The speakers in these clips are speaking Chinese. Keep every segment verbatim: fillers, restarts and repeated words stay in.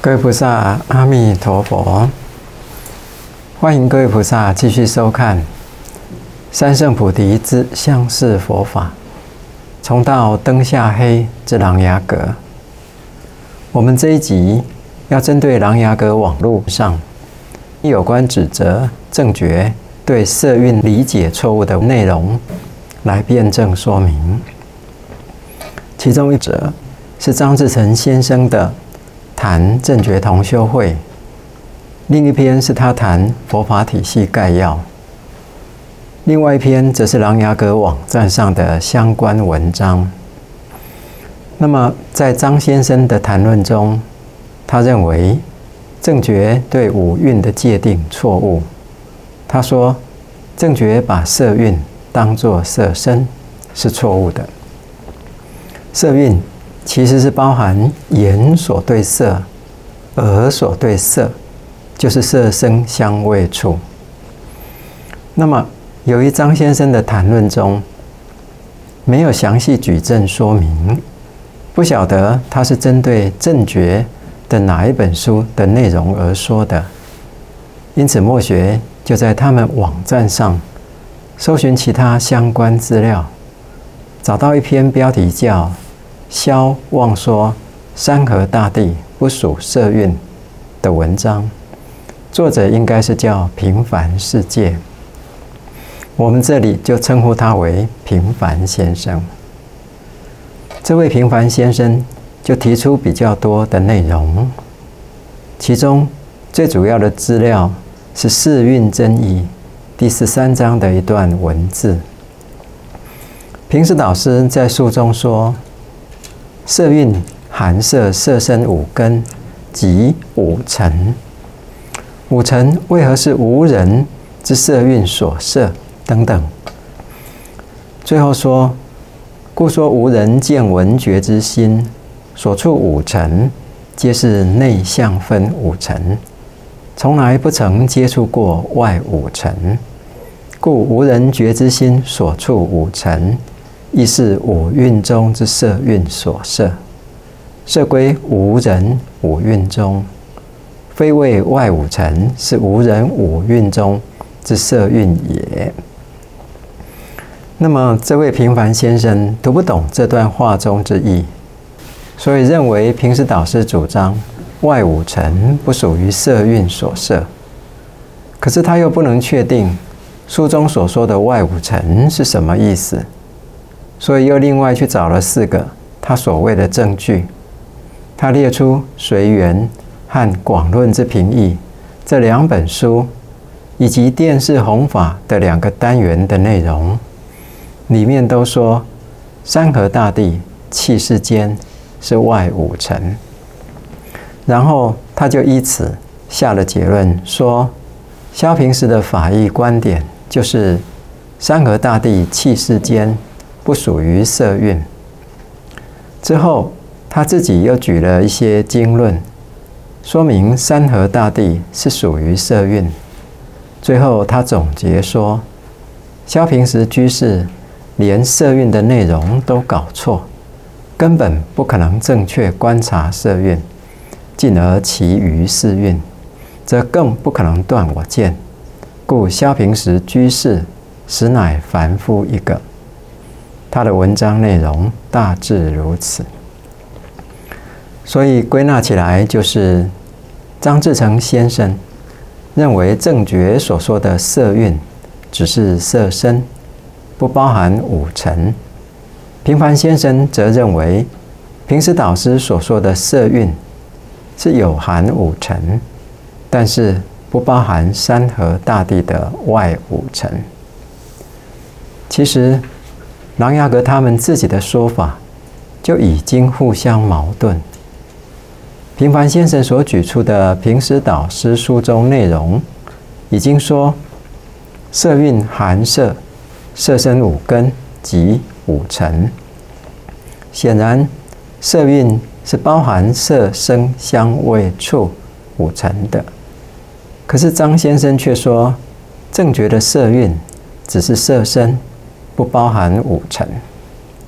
各位菩萨，阿弥陀佛！欢迎各位菩萨继续收看《三圣菩提之相似佛法》，从到灯下黑之琅琊阁。我们这一集要针对琅琊阁网络上有关指责正觉对色蕴理解错误的内容来辩证说明。其中一则是张志成先生的谈正觉同修会，另一篇是他谈佛法体系概要，另外一篇则是琅琊阁网站上的相关文章。那么在张先生的谈论中，他认为正觉对五蕴的界定错误。他说正觉把色蕴当作色身是错误的。色蕴其实是包含眼所对色、耳所对色，就是色声香味触。那么由于张先生的谈论中没有详细举证说明，不晓得他是针对正觉的哪一本书的内容而说的，因此默学就在他们网站上搜寻其他相关资料，找到一篇标题叫萧望说山河大地不属色蕴的文章，作者应该是叫平凡世界，我们这里就称呼他为平凡先生。这位平凡先生就提出比较多的内容，其中最主要的资料是四蕴真义第十三章的一段文字。平时导师在书中说，色蕴含摄色身五根及五尘，五尘为何是无人之色蕴所摄等等。最后说，故说无人见闻觉之心所处五尘，皆是内相分五尘，从来不曾接触过外五尘，故无人觉之心所处五尘，亦是五蕴中之色蕴所摄，摄归无人五蕴中，非谓外五尘是无人五蕴中之色蕴也。那么这位平凡先生读不懂这段话中之意，所以认为平时导师主张外五尘不属于色蕴所摄，可是他又不能确定书中所说的外五尘是什么意思，所以又另外去找了四个他所谓的证据。他列出《随缘》和《广论之评义》这两本书，以及电视弘法的两个单元的内容，里面都说山河大地气世间是外五尘，然后他就依此下了结论，说萧平时的法义观点就是山河大地气世间不属于色蕴。之后他自己又举了一些经论，说明山河大地是属于色蕴。最后他总结说，萧平时居士连色蕴的内容都搞错，根本不可能正确观察色蕴，进而其余四蕴，则更不可能断我见，故萧平时居士实乃凡夫一个。他的文章内容大致如此。所以归纳起来，就是张志成先生认为正觉所说的色蕴只是色身，不包含五尘。平凡先生则认为平时导师所说的色蕴是有含五尘，但是不包含山河大地的外五尘。其实琅琊阁他们自己的说法就已经互相矛盾。平凡先生所举出的平时导师书中内容，已经说色蕴含摄色身五根及五尘，显然色蕴是包含色声香味触五尘的。可是张先生却说正觉的色蕴只是色身，不包含五尘。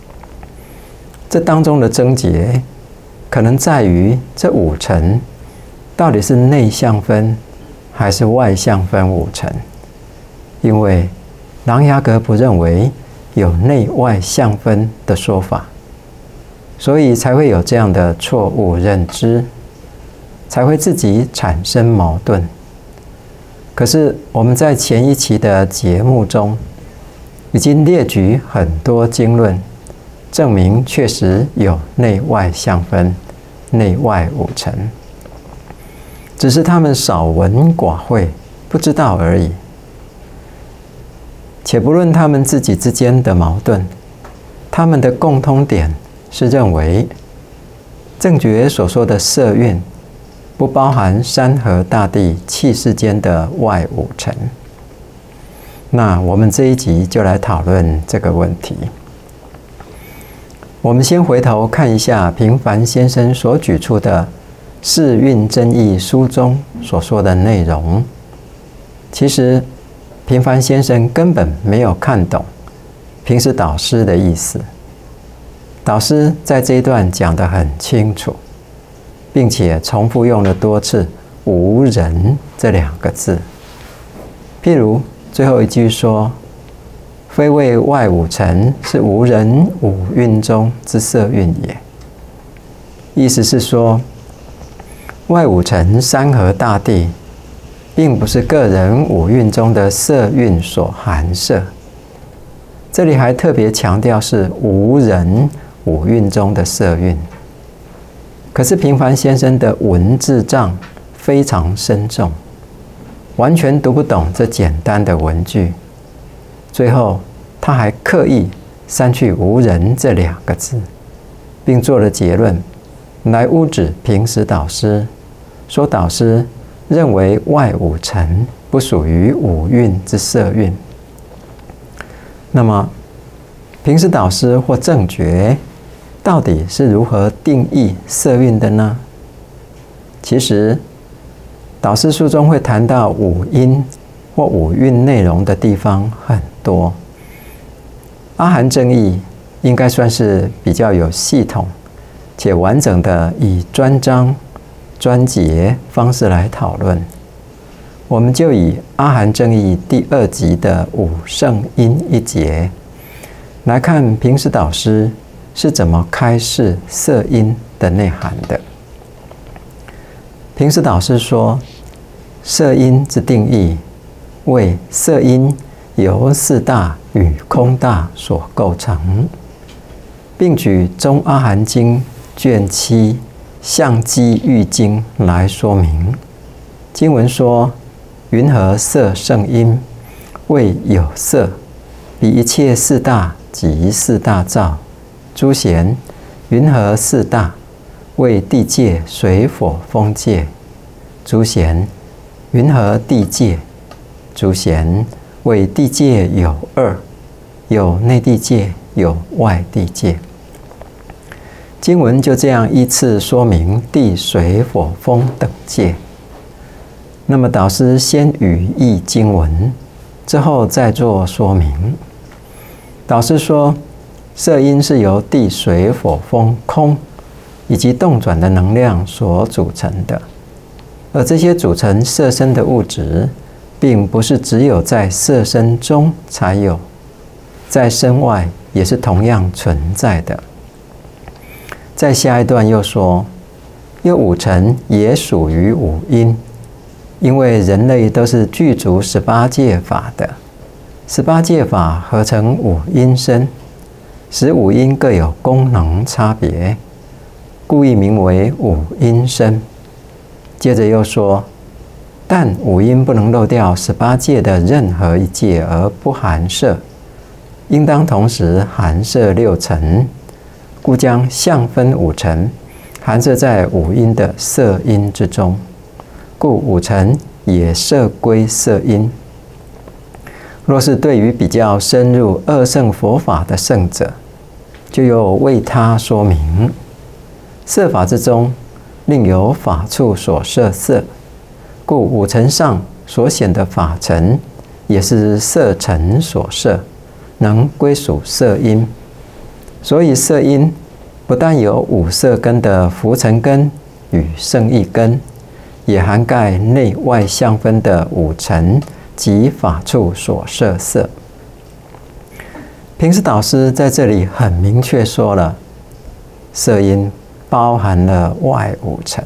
这当中的症结可能在于这五尘到底是内相分还是外相分五尘？因为琅琊阁不认为有内外相分的说法，所以才会有这样的错误认知，才会自己产生矛盾。可是我们在前一期的节目中已经列举很多经论，证明确实有内外相分、内外五尘，只是他们少闻寡会，不知道而已。且不论他们自己之间的矛盾，他们的共通点是认为正觉所说的色蕴不包含山河大地气世间的外五尘。那我们这一集就来讨论这个问题。我们先回头看一下平凡先生所举出的《世蕴真义》书中所说的内容。其实平凡先生根本没有看懂平时导师的意思。导师在这一段讲得很清楚，并且重复用了多次“无人”这两个字。譬如最后一句说：“非谓外五尘，是无人五蕴中之色蕴也。”意思是说，外五尘山河大地，并不是个人五蕴中的色蕴所含摄。这里还特别强调是无人五蕴中的色蕴。可是平凡先生的文字障非常深重，完全读不懂这简单的文句。最后他还刻意删去无人这两个字，并做了结论来污指平时导师，说导师认为外五尘不属于五蕴之色蕴。那么平时导师或正觉到底是如何定义色蕴的呢？其实导师书中会谈到五阴或五蕴内容的地方很多。阿含正义应该算是比较有系统且完整的以专章专节方式来讨论。我们就以阿含正义第二集的五圣因一节来看平时导师是怎么开示色因的内涵的。平时导师说，色因之定义为色因由四大与空大所构成，并举中阿含经卷七相机喻经来说明。经文说：“云何色圣因？为有色，比一切四大及四大造。诸贤，云何四大？为地界、水火风界。诸贤，云何地界？诸贤，为地界有二，有内地界，有外地界。”经文就这样依次说明地、水、火、风等界。那么导师先语义经文，之后再做说明。导师说，色因是由地、水、火、风、空以及动转的能量所组成的，而这些组成色身的物质，并不是只有在色身中才有，在身外也是同样存在的。在下一段又说，又五尘也属于五阴，因为人类都是具足十八界法的，十八界法合成五阴身，使五阴各有功能差别，故意名为五阴身。接着又说，但五阴不能漏掉十八界的任何一界而不含摄，应当同时含摄六尘，故将相分五尘含摄在五阴的色阴之中，故五尘也摄归色阴。若是对于比较深入二圣佛法的圣者，就有为他说明，色法之中另有法处所摄色，故五尘上所显的法尘也是色尘所摄，能归属色阴。所以色阴不但有五色根的浮尘根与圣意根， 也涵盖内外相分的五尘及法处所摄色。平时导师在这里很明确说了，色音包含了外五尘。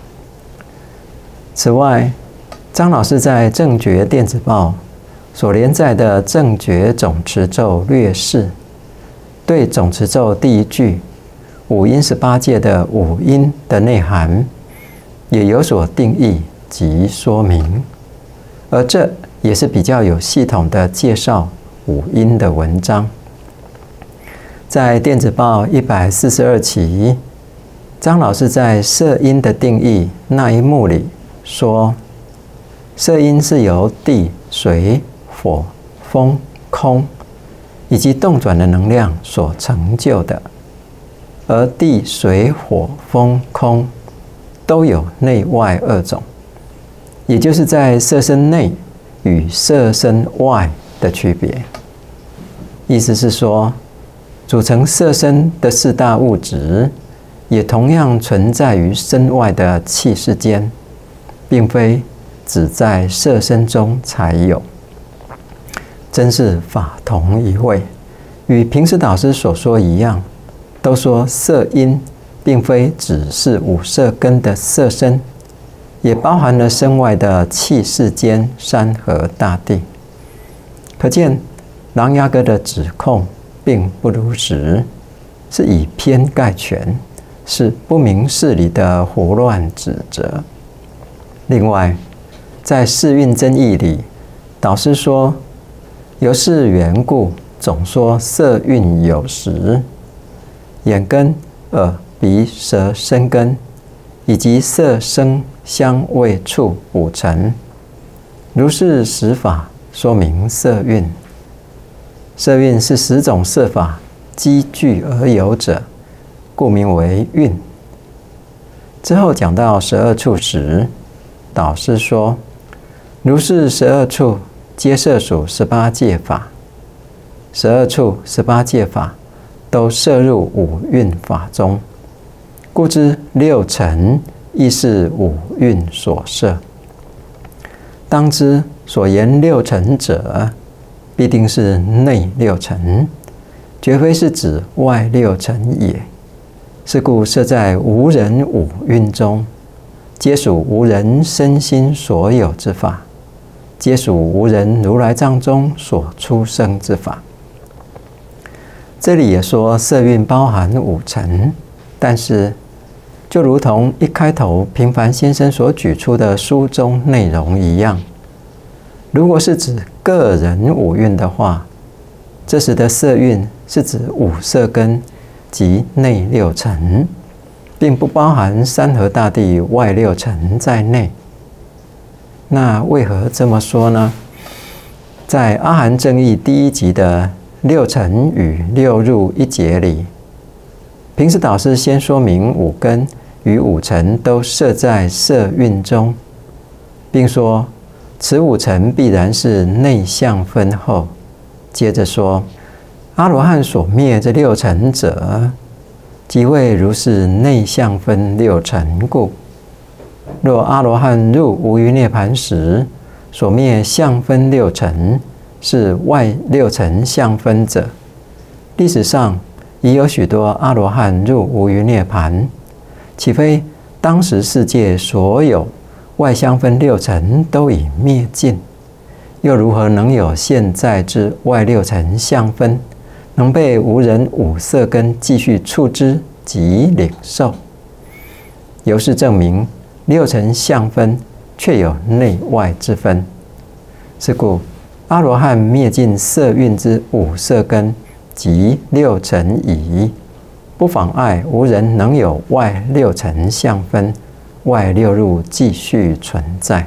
此外，张老师在正觉电子报所连载的正觉总持咒略释，对总持咒第一句五音十八界的五音的内涵也有所定义及说明，而这也是比较有系统的介绍五音的文章。在电子报一百四十二期，张老师在色音的定义那一幕里说，色音是由地、水、火、风、空以及动转的能量所成就的，而地、水、火、风、空都有内外二种，也就是在色身内与色身外的区别。意思是说，组成色身的四大物质，也同样存在于身外的气世间，并非只在色身中才有。真是法同一位，与平时导师所说一样，都说色音并非只是五色根的色身，也包含了身外的气世间、山河大地。可见琅琊阁的指控并不如实，是以偏概全，是不明事理的胡乱指责。另外，在四蕴真义里，导师说，由是缘故，总说色蕴有时，眼根、耳、鼻、舌、身根，以及色、声、香、味、触五尘，如是十法说明色蕴。色蕴是十种色法积聚而有者，故名为蕴。之后讲到十二处时，导师说，如是十二处皆摄属十八界法，十二处十八界法都摄入五蕴法中，故知六尘亦是五蕴所摄。当知所言六尘者，必定是内六尘，绝非是指外六尘也。是故设在无人五蕴中，皆属无人身心所有之法，皆属无人如来藏中所出生之法。这里也说色蕴包含五尘，但是就如同一开头平凡先生所举出的书中内容一样，如果是指个人五蕴的话，这时的色蕴是指五色根及内六尘，并不包含山河大地外六尘在内。那为何这么说呢？在阿含正义第一集的六尘与六入一节里，平时导师先说明五根与五尘都摄在色蕴中，并说此五尘必然是内相分后，接着说阿罗汉所灭这六尘者，即为如是内相分六尘故。若阿罗汉入无余涅盘时所灭相分六尘，是外六尘相分者，历史上已有许多阿罗汉入无余涅盘，岂非当时世界所有外相分六尘都已灭尽？又如何能有现在之外六尘相分，能被无人五色根继续触知及领受？由是证明六尘相分却有内外之分。是故阿罗汉灭尽色蕴之五色根及六尘已，不妨碍无人能有外六尘相分，外六入继续存在。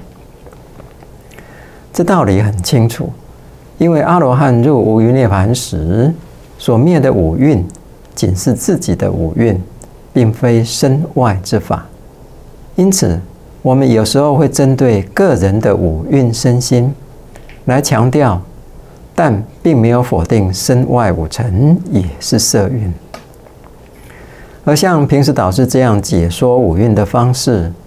这道理很清楚，因为阿罗汉入无余涅盘时所灭的五蕴，仅是自己的五蕴，并非身外之法。因此，我们有时候会针对个人的五蕴身心来强调，但并没有否定身外五尘也是色蕴。而像平时导师这样解说五蕴的方式，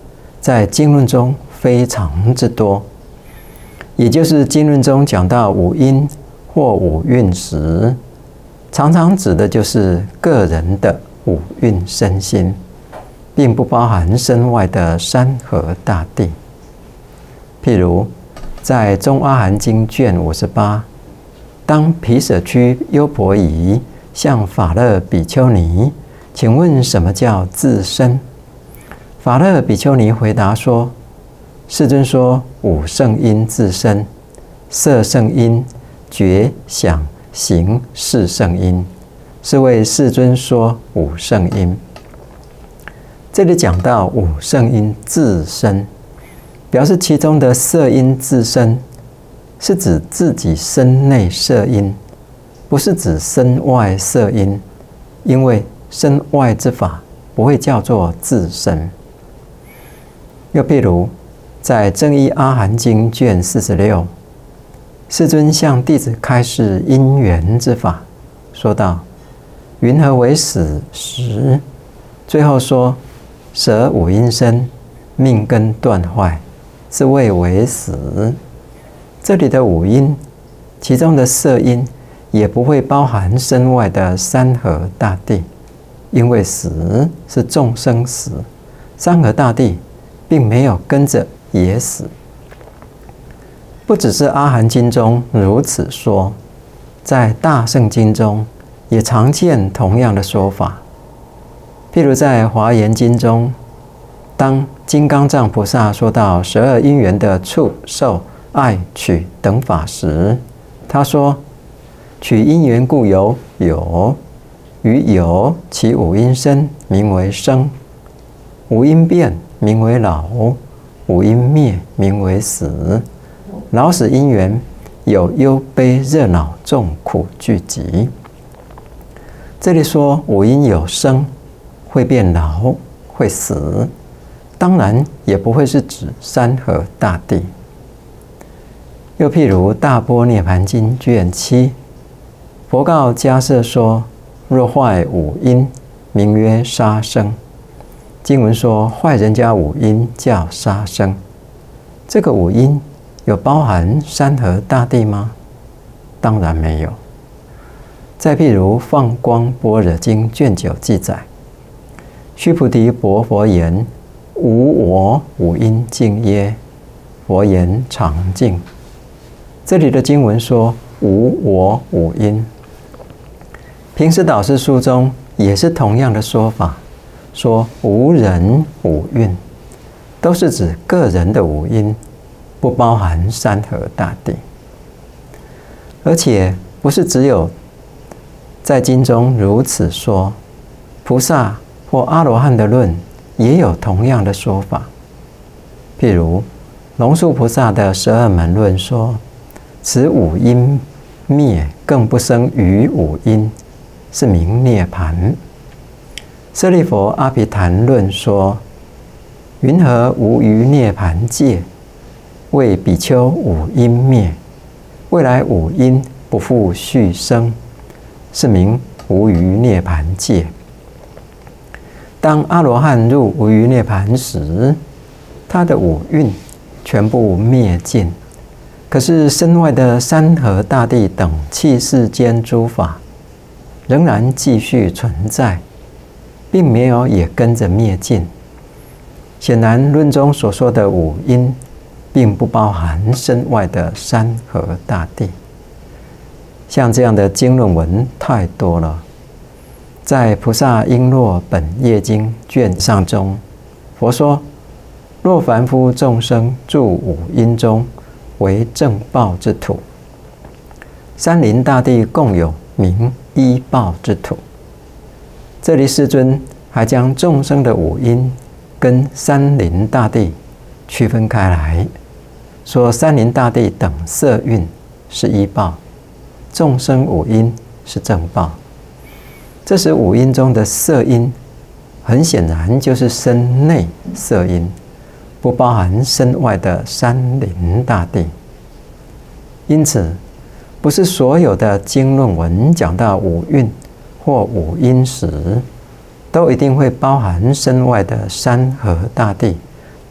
在经论中非常之多，也就是经论中讲到五阴或五蕴时，常常指的就是个人的五蕴身心，并不包含身外的山河大地。譬如在《中阿含经》卷五十八，当毗舍区优婆夷向法勒比丘尼请问什么叫自身？法勒比丘尼回答说：世尊说五圣因自身，色圣因、觉想行识圣因，是为世尊说五圣因。这里讲到五圣因自身，表示其中的色因自身是指自己身内色因，不是指身外色因，因为身外之法不会叫做自身。又譬如在《正一阿含经》卷四十六，世尊向弟子开示因缘之法，说道：云何为死时？最后说：舍五阴身，命根断坏，是谓为死。这里的五阴，其中的色阴也不会包含身外的山河大地，因为死是众生死，山河大地并没有跟着也死。不只是阿含经中如此说，在大乘经中也常见同样的说法。譬如在华严经中，当金刚藏菩萨说到十二因缘的触、受、爱、取等法时，他说：取因缘故有有，于有其五阴生，名为生；五阴变，名为老；五阴灭，名为死。老死因缘有忧悲热恼众苦聚集。这里说五阴有生，会变老，会死，当然也不会是指山河大地。又譬如《大般涅盘经》卷七，佛告迦叶说：若坏五阴，名曰杀生。经文说坏人家五阴叫杀生，这个五阴有包含山河大地吗？当然没有。再譬如《放光般若经》卷九记载，须菩提薄佛言：无我五阴净耶？佛言：常净。这里的经文说无我五阴，平时导师书中也是同样的说法，说无人五蕴，都是指个人的五阴，不包含山河大地。而且不是只有在经中如此说，菩萨或阿罗汉的论也有同样的说法。譬如龙树菩萨的十二门论说：此五阴灭，更不生于五阴，是名涅盘。舍利弗阿毗昙论说：云何无余涅盘界？为比丘五阴灭，未来五阴不复续生，是名无余涅盘界。当阿罗汉入无余涅盘时，他的五蕴全部灭尽，可是身外的山河大地等气世间诸法仍然继续存在，并没有也跟着灭尽。显然论中所说的五阴并不包含身外的山河大地。像这样的经论文太多了。在《菩萨璎珞本业经》卷上中，佛说：若凡夫众生住五阴中，为正报之土。山林大地共有名依报之土。这里世尊还将众生的五阴跟山林大地区分开来，说山林大地等色蕴是依报，众生五阴是正报。这时五阴中的色阴，很显然就是身内色阴，不包含身外的山林大地。因此，不是所有的经论文讲到五蕴或五阴时，都一定会包含身外的山河大地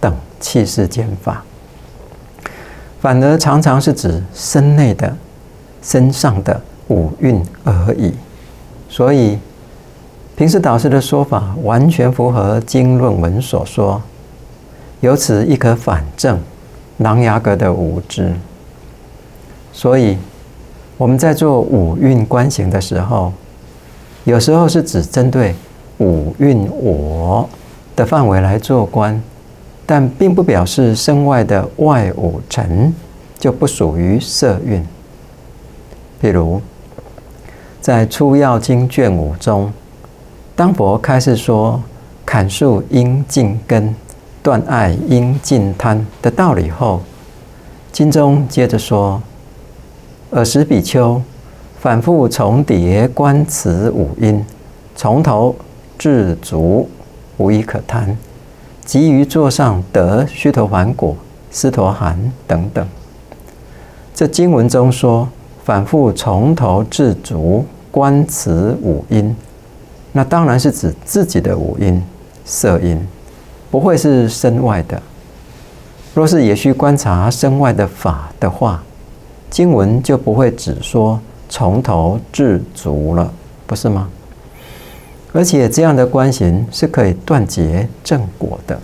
等气世间法，反而常常是指身内的、身上的五蕴而已。所以平时导师的说法完全符合经论文所说，由此亦可反证琅琊阁的无知。所以我们在做五蕴观行的时候，有时候是只针对五蕴我的范围来做观，但并不表示身外的外五尘就不属于色蕴。譬如在《出要经》卷五中，当佛开示说砍树应尽根，断爱应尽贪的道理后，经中接着说：尔时比丘反复重叠观此五因，从头至足无一可贪，即于座上得须陀洹果、斯陀含等等。这经文中说反复从头至足观此五因，那当然是指自己的五因、色因，不会是身外的。若是也需观察身外的法的话，经文就不会只说从头至足了，不是吗？而且这样的观行是可以断结正果的。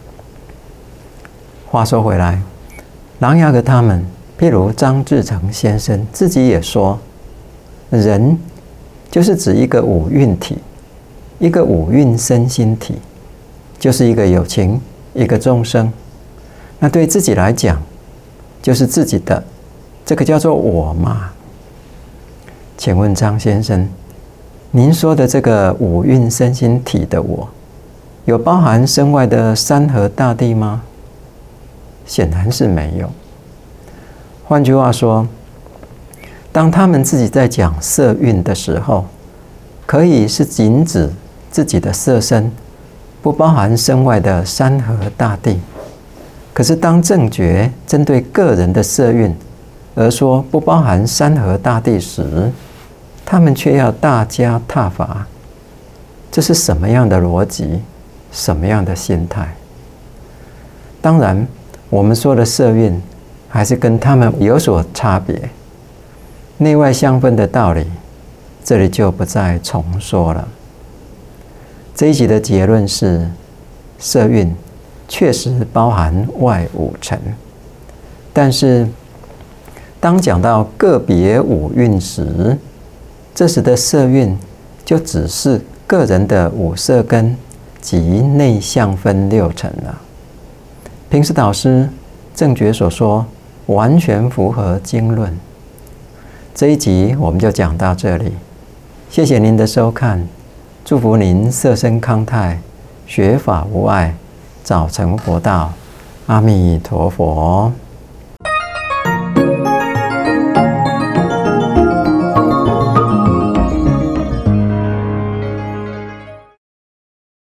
话说回来，琅琊阁他们，譬如张志成先生自己也说，人就是指一个五蕴体，一个五蕴身心体，就是一个有情，一个众生。那对自己来讲，就是自己的，这个叫做我嘛。请问张先生，您说的这个五蕴身心体的我，有包含身外的山河大地吗？显然是没有。换句话说，当他们自己在讲色蕴的时候，可以是仅指自己的色身，不包含身外的山河大地。可是当正觉针对个人的色蕴而说不包含山河大地时，他们却要大加挞伐。这是什么样的逻辑？什么样的心态？当然，我们说的色蕴还是跟他们有所差别，内外相分的道理，这里就不再重说了。这一集的结论是，色蕴确实包含外五尘，但是当讲到个别五蕴时，这时的色蕴就只是个人的五色根及内相分六尘了。平时导师正觉所说，完全符合经论。这一集我们就讲到这里，谢谢您的收看，祝福您色身康泰，学法无碍，早成佛道。阿弥陀佛。